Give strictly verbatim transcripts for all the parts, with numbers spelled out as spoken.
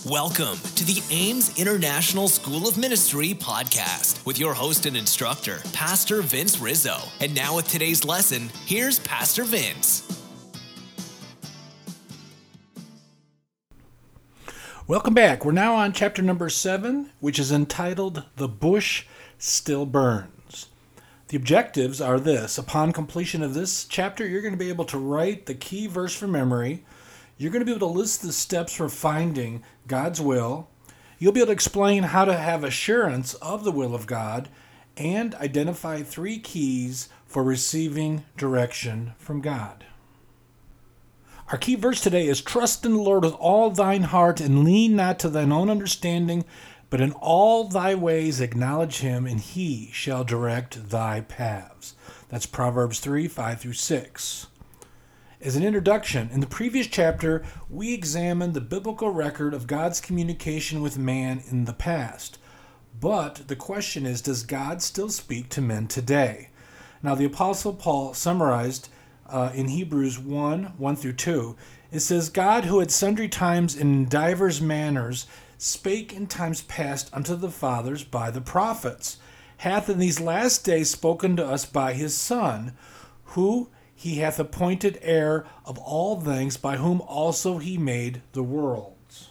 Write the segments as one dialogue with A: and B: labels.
A: Welcome to the Ames International School of Ministry podcast with your host and instructor, Pastor Vince Rizzo. And now with today's lesson, here's Pastor Vince.
B: Welcome back. We're now on chapter number seven, which is entitled, The Bush Still Burns. The objectives are this. Upon completion of this chapter, you're going to be able to write the key verse from memory. You're going to be able to list the steps for finding God's will. You'll be able to explain how to have assurance of the will of God and identify three keys for receiving direction from God. Our key verse today is, Trust in the Lord with all thine heart and lean not to thine own understanding, but in all thy ways acknowledge him, and he shall direct thy paths. That's Proverbs three, five through six. As an introduction, in the previous chapter, we examined the biblical record of God's communication with man in the past. But the question is, does God still speak to men today? Now, the Apostle Paul summarized uh, in Hebrews one, one through two, it says, God, who at sundry times and in divers manners spake in times past unto the fathers by the prophets, hath in these last days spoken to us by his Son, who he hath appointed heir of all things, by whom also he made the worlds.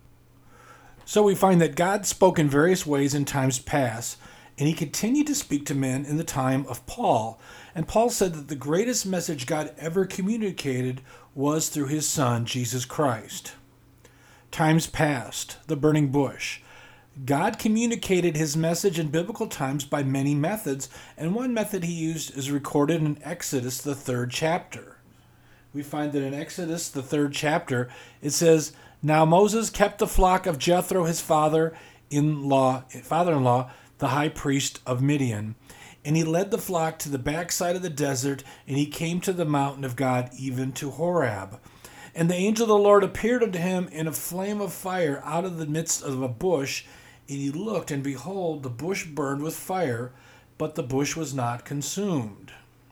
B: So we find that God spoke in various ways in times past, and he continued to speak to men in the time of Paul. And Paul said that the greatest message God ever communicated was through his Son, Jesus Christ. Times past, the burning bush. God communicated his message in biblical times by many methods, and one method he used is recorded in Exodus, the third chapter. We find that in Exodus, the third chapter, it says, Now Moses kept the flock of Jethro, his father-in-law, father-in-law, the high priest of Midian, and he led the flock to the backside of the desert, and he came to the mountain of God, even to Horeb. And the angel of the Lord appeared unto him in a flame of fire out of the midst of a bush. And he looked, and behold, the bush burned with fire, but the bush was not consumed.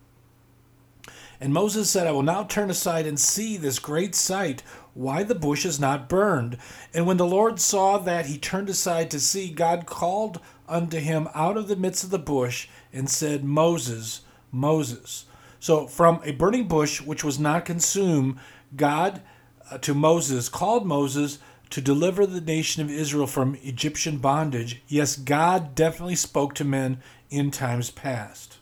B: And Moses said, I will now turn aside and see this great sight, why the bush is not burned. And when the Lord saw that, he turned aside to see. God called unto him out of the midst of the bush, and said, Moses, Moses. So from a burning bush which was not consumed, God uh, to Moses called Moses to deliver the nation of Israel from Egyptian bondage. Yes, God definitely spoke to men in times past.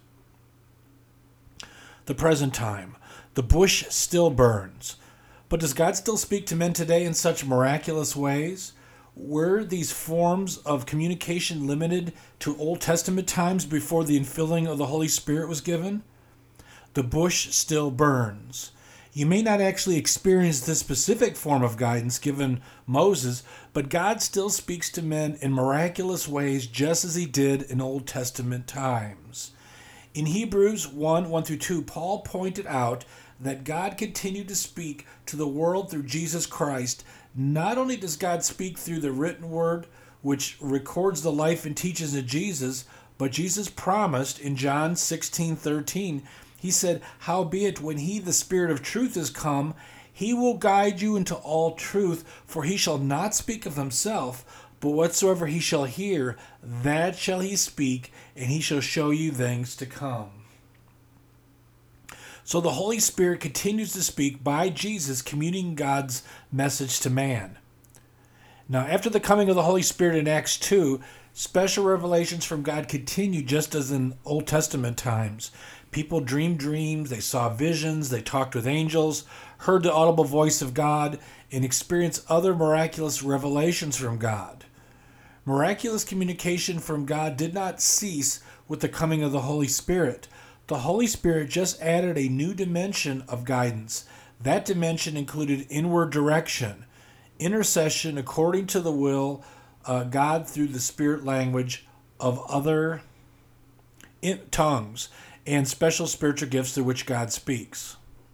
B: The present time. The bush still burns. But does God still speak to men today in such miraculous ways? Were these forms of communication limited to Old Testament times before the infilling of the Holy Spirit was given? The bush still burns. You may not actually experience this specific form of guidance given Moses, but God still speaks to men in miraculous ways just as he did in Old Testament times. In Hebrews one, one through two, Paul pointed out that God continued to speak to the world through Jesus Christ. Not only does God speak through the written word, which records the life and teachings of Jesus, but Jesus promised in John sixteen, thirteen, he said, Howbeit, when he, the Spirit of truth, is come, he will guide you into all truth, for he shall not speak of himself, but whatsoever he shall hear, that shall he speak, and he shall show you things to come. So the Holy Spirit continues to speak by Jesus, communicating God's message to man. Now, after the coming of the Holy Spirit in Acts two, special revelations from God continue just as in Old Testament times. People dreamed dreams, they saw visions, they talked with angels, heard the audible voice of God, and experienced other miraculous revelations from God. Miraculous communication from God did not cease with the coming of the Holy Spirit. The Holy Spirit just added a new dimension of guidance. That dimension included inward direction, intercession according to the will of uh, God through the Spirit language of other in- tongues, and special spiritual gifts through which God speaks.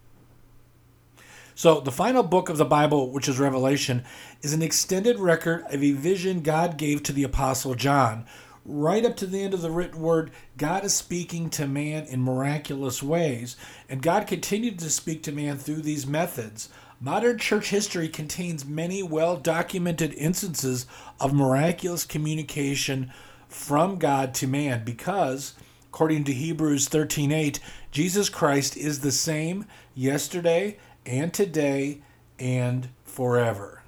B: So the final book of the Bible, which is Revelation, is an extended record of a vision God gave to the Apostle John. Right up to the end of the written word, God is speaking to man in miraculous ways, and God continued to speak to man through these methods Modern church history contains many well-documented instances of miraculous communication from God to man because, according to Hebrews thirteen eight, Jesus Christ is the same yesterday and today and forever.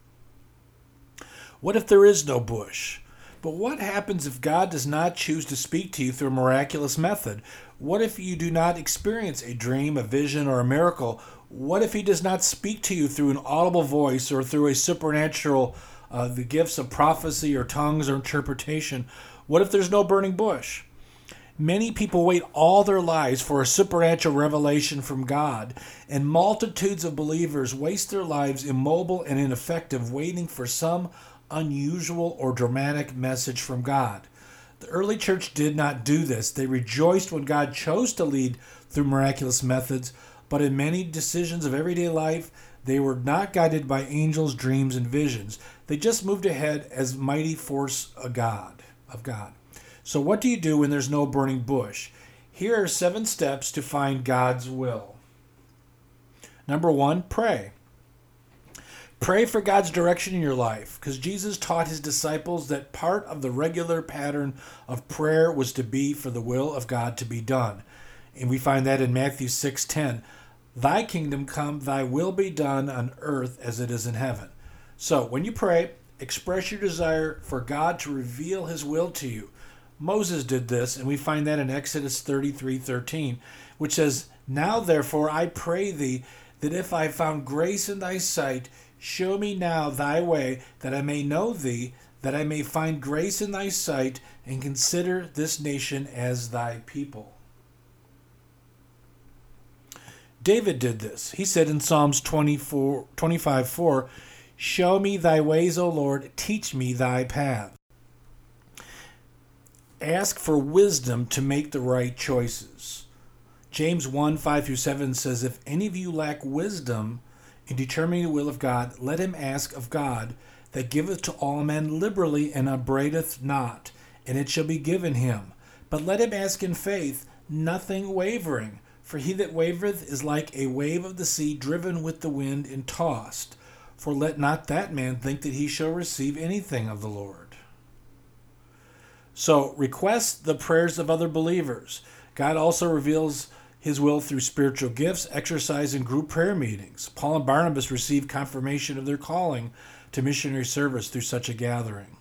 B: What if there is no bush? But what happens if God does not choose to speak to you through a miraculous method? What if you do not experience a dream, a vision, or a miracle? What if he does not speak to you through an audible voice or through a supernatural, uh, the gifts of prophecy or tongues or interpretation? What if there's no burning bush? Many people wait all their lives for a supernatural revelation from God, and multitudes of believers waste their lives immobile and ineffective waiting for some unusual or dramatic message from God. The early church did not do this. They rejoiced when God chose to lead through miraculous methods, but in many decisions of everyday life, they were not guided by angels, dreams, and visions. They just moved ahead as mighty force of God, of God. So what do you do when there's no burning bush? Here are seven steps to find God's will. Number one, pray. Pray for God's direction in your life, because Jesus taught his disciples that part of the regular pattern of prayer was to be for the will of God to be done. And we find that in Matthew six ten. Thy kingdom come, thy will be done on earth as it is in heaven. So when you pray, express your desire for God to reveal his will to you. Moses did this, and we find that in Exodus thirty-three thirteen, which says, Now therefore I pray thee, that if I found grace in thy sight, show me now thy way, that I may know thee, that I may find grace in thy sight, and consider this nation as thy people. David did this. He said in Psalms twenty-four, twenty-five four, Show me thy ways, O Lord, teach me thy paths. Ask for wisdom to make the right choices. James one five through seven says, If any of you lack wisdom in determining the will of God, let him ask of God, that giveth to all men liberally and upbraideth not, and it shall be given him. But let him ask in faith, nothing wavering. For he that wavereth is like a wave of the sea, driven with the wind and tossed. For let not that man think that he shall receive anything of the Lord. So request the prayers of other believers. God also reveals his will through spiritual gifts, exercise, and group prayer meetings. Paul and Barnabas received confirmation of their calling to missionary service through such a gathering.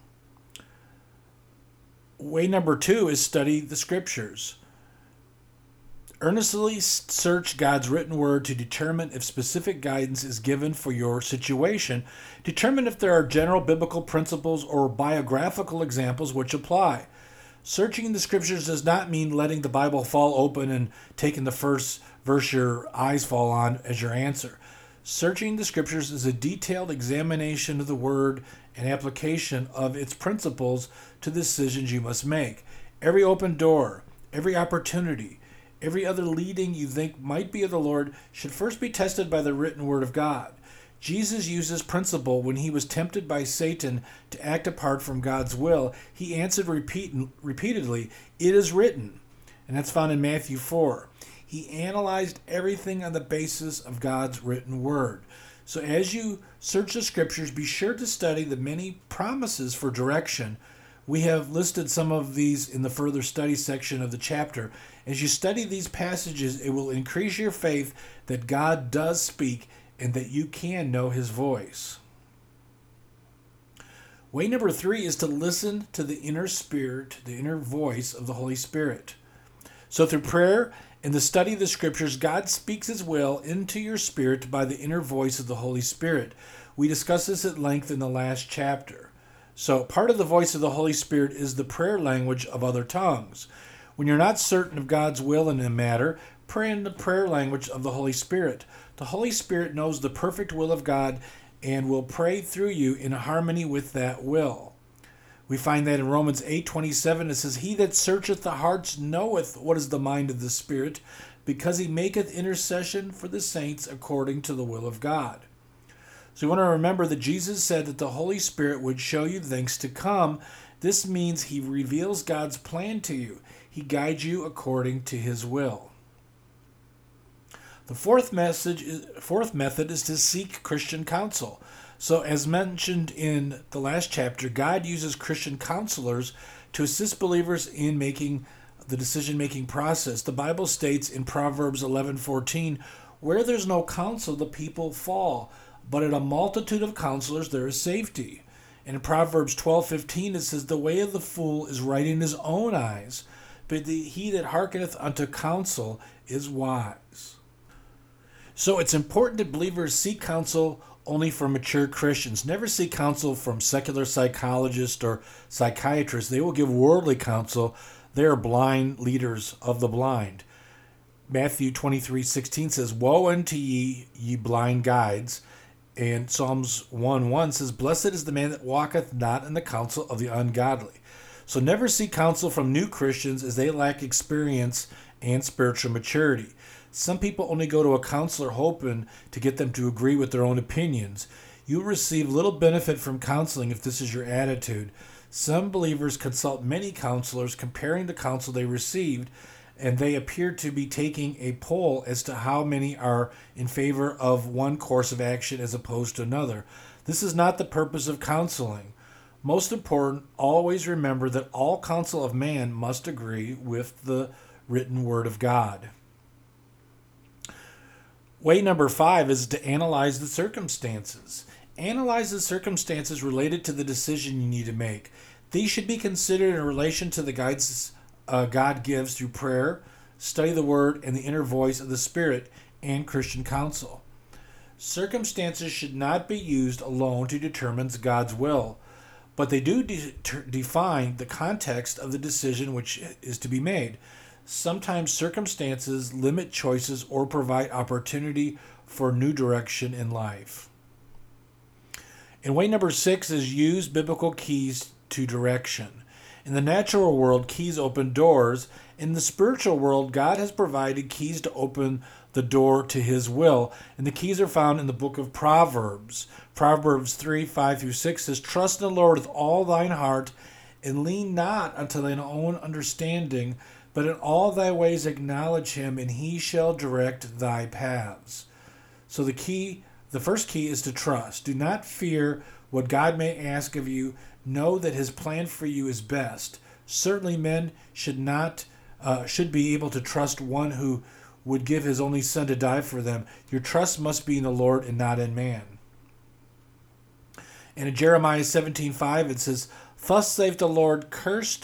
B: Way number two is study the scriptures. Earnestly search God's written word to determine if specific guidance is given for your situation. Determine if there are general biblical principles or biographical examples which apply. Searching the scriptures does not mean letting the Bible fall open and taking the first verse your eyes fall on as your answer. Searching the scriptures is a detailed examination of the word and application of its principles to the decisions you must make. Every open door, every opportunity, every other leading you think might be of the Lord should first be tested by the written word of God. Jesus used this principle when he was tempted by Satan to act apart from God's will. He answered repeat, repeatedly, It is written. And that's found in Matthew four. He analyzed everything on the basis of God's written word. So as you search the scriptures, be sure to study the many promises for direction. We have listed some of these in the further study section of the chapter. As you study these passages, it will increase your faith that God does speak and that you can know his voice. Way number three is to listen to the inner spirit, the inner voice of the Holy Spirit. So through prayer and the study of the scriptures, God speaks his will into your spirit by the inner voice of the Holy Spirit. We discussed this at length in the last chapter. So part of the voice of the Holy Spirit is the prayer language of other tongues. When you're not certain of God's will in a matter, pray in the prayer language of the Holy Spirit. The Holy Spirit knows the perfect will of God and will pray through you in harmony with that will. We find that in Romans eight twenty-seven, it says, He that searcheth the hearts knoweth what is the mind of the Spirit, because he maketh intercession for the saints according to the will of God. So you want to remember that Jesus said that the Holy Spirit would show you things to come. This means he reveals God's plan to you. He guides you according to his will. The fourth message, is, fourth method is to seek Christian counsel. So as mentioned in the last chapter, God uses Christian counselors to assist believers in making the decision-making process. The Bible states in Proverbs eleven fourteen, where there's no counsel, the people fall, but at a multitude of counselors there is safety. And in Proverbs twelve fifteen it says, the way of the fool is right in his own eyes, but the, he that hearkeneth unto counsel is wise. So it's important that believers seek counsel only from mature Christians. Never seek counsel from secular psychologists or psychiatrists. They will give worldly counsel. They are blind leaders of the blind. Matthew twenty-three sixteen says, woe unto ye, ye blind guides. And Psalms one one says, blessed is the man that walketh not in the counsel of the ungodly. So never seek counsel from new Christians, as they lack experience and spiritual maturity. Some people only go to a counselor hoping to get them to agree with their own opinions. You will receive little benefit from counseling if this is your attitude. Some believers consult many counselors, comparing the counsel they received, and they appear to be taking a poll as to how many are in favor of one course of action as opposed to another. This is not the purpose of counseling. Most important, always remember that all counsel of man must agree with the written word of God. Way number five is to analyze the circumstances. Analyze the circumstances related to the decision you need to make. These should be considered in relation to the guidance uh, God gives through prayer, study the Word, and the inner voice of the Spirit and Christian counsel. Circumstances should not be used alone to determine God's will, but they do de- define the context of the decision which is to be made. Sometimes circumstances limit choices or provide opportunity for new direction in life. And way number six is use biblical keys to direction. In the natural world, keys open doors. In the spiritual world, God has provided keys to open the door to his will. And the keys are found in the book of Proverbs. Proverbs three, five through six says, trust in the Lord with all thine heart, and lean not unto thine own understanding, but in all thy ways acknowledge him, and he shall direct thy paths. So the key, the first key is to trust. Do not fear what God may ask of you. Know that his plan for you is best. Certainly men should not uh, should be able to trust one who would give his only son to die for them. Your trust must be in the Lord and not in man. And in Jeremiah seventeen five it says, thus saith the Lord, cursed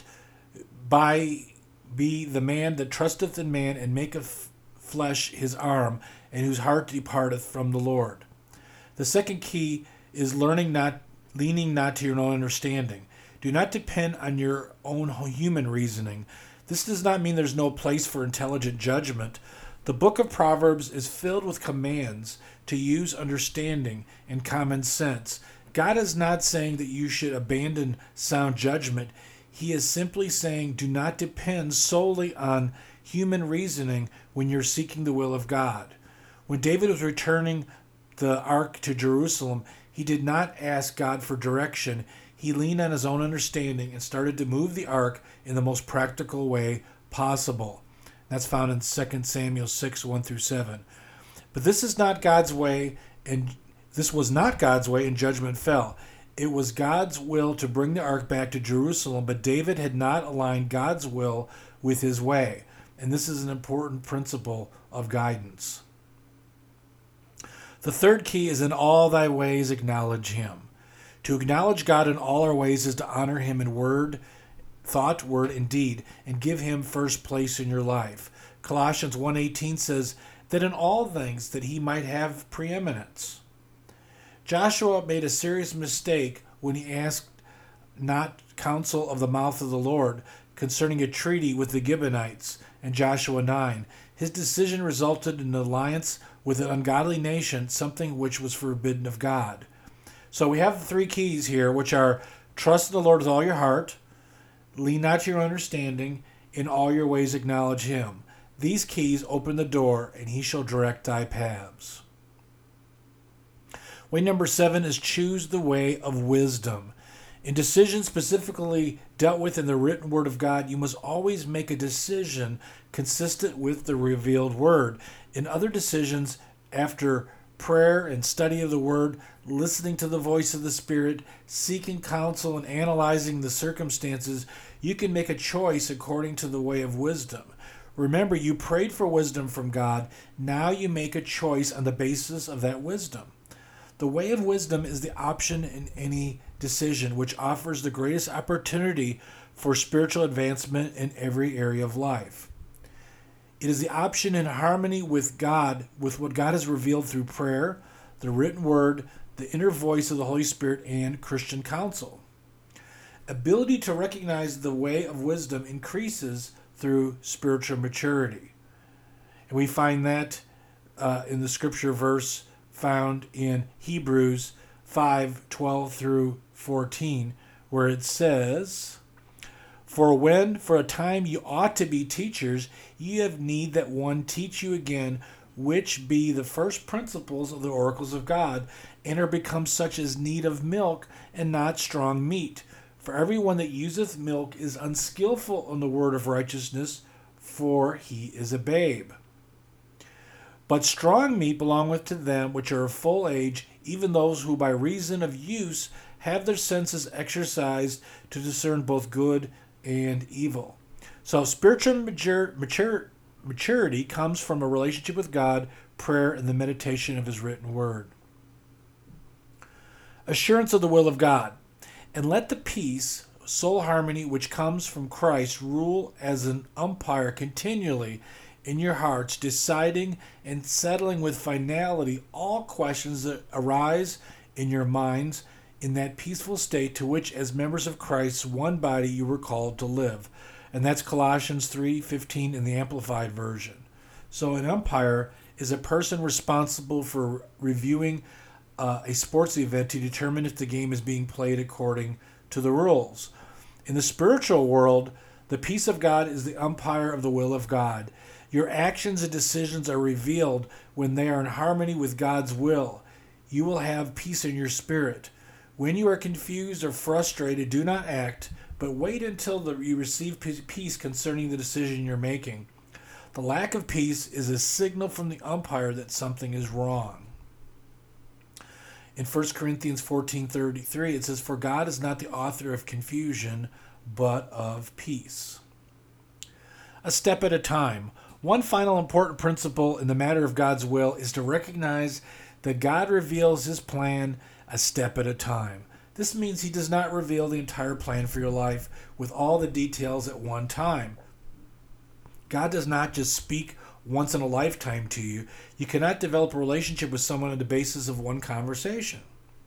B: by be the man that trusteth in man, and maketh flesh his arm, and whose heart departeth from the Lord. The second key is learning not, leaning not to your own understanding. Do not depend on your own human reasoning. This does not mean there's no place for intelligent judgment. The book of Proverbs is filled with commands to use understanding and common sense. God is not saying that you should abandon sound judgment. He is simply saying do not depend solely on human reasoning when you're seeking the will of God. When David was returning the ark to Jerusalem, he did not ask God for direction. He leaned on his own understanding and started to move the ark in the most practical way possible. That's found in Second Samuel six, one through seven. But this is not God's way, and this was not God's way, and judgment fell. It was God's will to bring the ark back to Jerusalem, but David had not aligned God's will with his way. And this is an important principle of guidance. The third key is in all thy ways acknowledge him. To acknowledge God in all our ways is to honor him in word, thought, word, and deed, and give him first place in your life. Colossians one eighteen says that in all things that he might have preeminence. Joshua made a serious mistake when he asked not counsel of the mouth of the Lord concerning a treaty with the Gibeonites in Joshua nine. His decision resulted in an alliance with an ungodly nation, something which was forbidden of God. So we have the three keys here, which are trust in the Lord with all your heart, lean not to your understanding, in all your ways acknowledge him. These keys open the door, and he shall direct thy paths. Way number seven is choose the way of wisdom. In decisions specifically dealt with in the written word of God, you must always make a decision consistent with the revealed word. In other decisions, after prayer and study of the word, listening to the voice of the Spirit, seeking counsel, and analyzing the circumstances, you can make a choice according to the way of wisdom. Remember, you prayed for wisdom from God. Now you make a choice on the basis of that wisdom. The way of wisdom is the option in any decision, which offers the greatest opportunity for spiritual advancement in every area of life. It is the option in harmony with God, with what God has revealed through prayer, the written word, the inner voice of the Holy Spirit, and Christian counsel. Ability to recognize the way of wisdom increases through spiritual maturity. And we find that uh, in the scripture verse found in Hebrews five twelve through fourteen, where it says, "For when for a time you ought to be teachers, ye have need that one teach you again, which be the first principles of the oracles of God, and are become such as need of milk, and not strong meat. For everyone that useth milk is unskillful in the word of righteousness, for he is a babe. But strong meat belongeth to them which are of full age, even those who by reason of use have their senses exercised to discern both good and evil." So spiritual mature, mature, maturity comes from a relationship with God, prayer, and the meditation of his written word. Assurance of the will of God. "And let the peace, soul harmony, which comes from Christ rule as an umpire continually in your hearts, deciding and settling with finality all questions that arise in your minds in that peaceful state to which as members of Christ's one body you were called to live." And that's Colossians three fifteen in the Amplified Version. So an umpire is a person responsible for reviewing uh, a sports event to determine if the game is being played according to the rules. In the spiritual world, the peace of God is the umpire of the will of God. Your actions and decisions are revealed when they are in harmony with God's will. You will have peace in your spirit. When you are confused or frustrated, do not act, but wait until the, you receive peace concerning the decision you're making. The lack of peace is a signal from the umpire that something is wrong. In First Corinthians fourteen thirty-three, it says, "For God is not the author of confusion, but of peace." A step at a time. One final important principle in the matter of God's will is to recognize that God reveals his plan a step at a time. This means he does not reveal the entire plan for your life with all the details at one time. God does not just speak once in a lifetime to you. You cannot develop a relationship with someone on the basis of one conversation.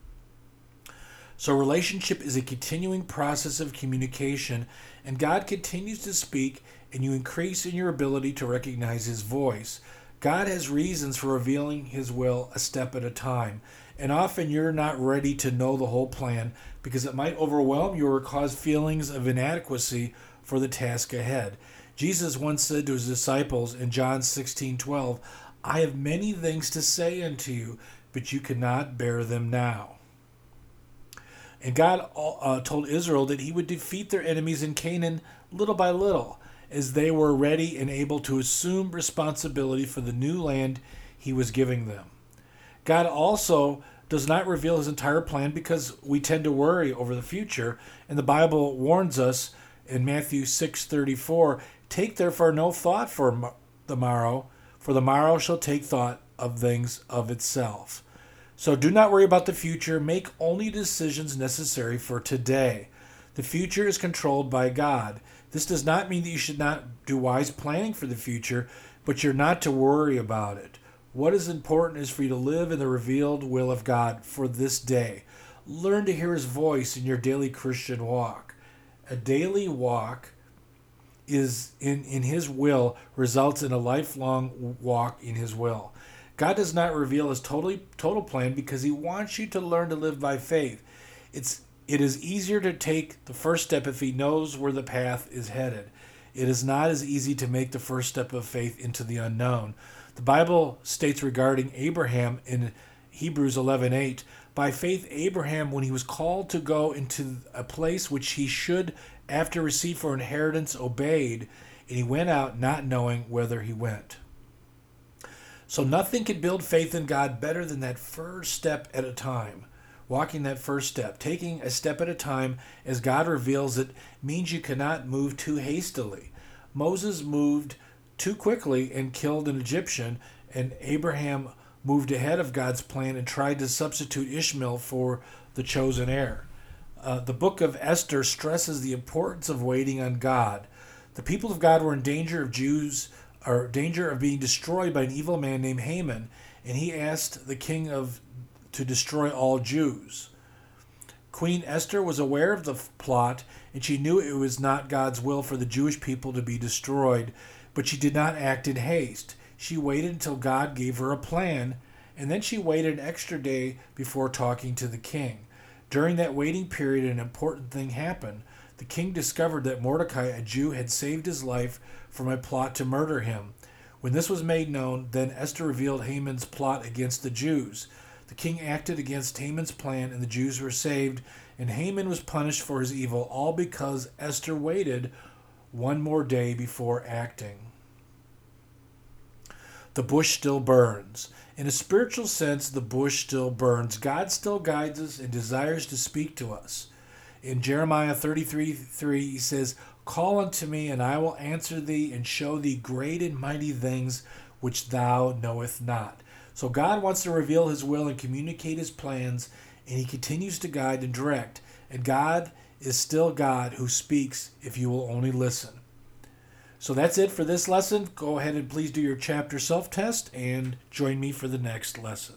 B: So relationship is a continuing process of communication, and God continues to speak, and you increase in your ability to recognize his voice. God has reasons for revealing his will a step at a time, and often you're not ready to know the whole plan because it might overwhelm you or cause feelings of inadequacy for the task ahead. Jesus once said to his disciples in John sixteen twelve, "I have many things to say unto you, but you cannot bear them now." And God uh, told Israel that he would defeat their enemies in Canaan little by little, as they were ready and able to assume responsibility for the new land he was giving them. God also does not reveal his entire plan because we tend to worry over the future, and the Bible warns us in Matthew six thirty-four, "Take therefore no thought for the morrow, for the morrow shall take thought of things of itself." So do not worry about the future. Make only decisions necessary for today. The future is controlled by God. This does not mean that you should not do wise planning for the future, but you're not to worry about it. What is important is for you to live in the revealed will of God for this day. Learn to hear his voice in your daily Christian walk. A daily walk is in, in his will results in a lifelong walk in his will. God does not reveal his totally total plan because he wants you to learn to live by faith. It's it is easier to take the first step if he knows where the path is headed. It is not as easy to make the first step of faith into the unknown. The Bible states regarding Abraham in Hebrews eleven eight, By faith, Abraham, when he was called to go into a place which he should, after receive for inheritance, obeyed, and he went out not knowing whither he went. So nothing can build faith in God better than that first step at a time. Walking that first step, taking a step at a time as God reveals it, means you cannot move too hastily. Moses moved too quickly and killed an Egyptian, and Abraham moved ahead of God's plan and tried to substitute Ishmael for the chosen heir. Uh, the book of Esther stresses the importance of waiting on God. The people of God were in danger of Jews, or danger of being destroyed by an evil man named Haman, and he asked the king of to destroy all Jews. Queen Esther was aware of the plot, and she knew it was not God's will for the Jewish people to be destroyed, but she did not act in haste. She waited until God gave her a plan, and then she waited an extra day before talking to the king. During that waiting period, an important thing happened. The king discovered that Mordecai, a Jew, had saved his life from a plot to murder him. When this was made known, then Esther revealed Haman's plot against the Jews. The king acted against Haman's plan, and the Jews were saved, and Haman was punished for his evil, all because Esther waited one more day before acting. The bush still burns. In a spiritual sense, the bush still burns. God still guides us and desires to speak to us. In Jeremiah thirty-three three, he says, "Call unto me, and I will answer thee, and show thee great and mighty things which thou knowest not." So God wants to reveal his will and communicate his plans, and he continues to guide and direct. And God is still God who speaks if you will only listen. So that's it for this lesson. Go ahead and please do your chapter self-test and join me for the next lesson.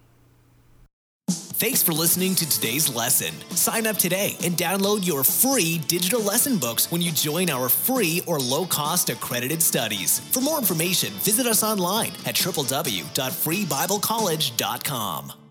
A: Thanks for listening to today's lesson. Sign up today and download your free digital lesson books when you join our free or low-cost accredited studies. For more information, visit us online at w w w dot free bible college dot com.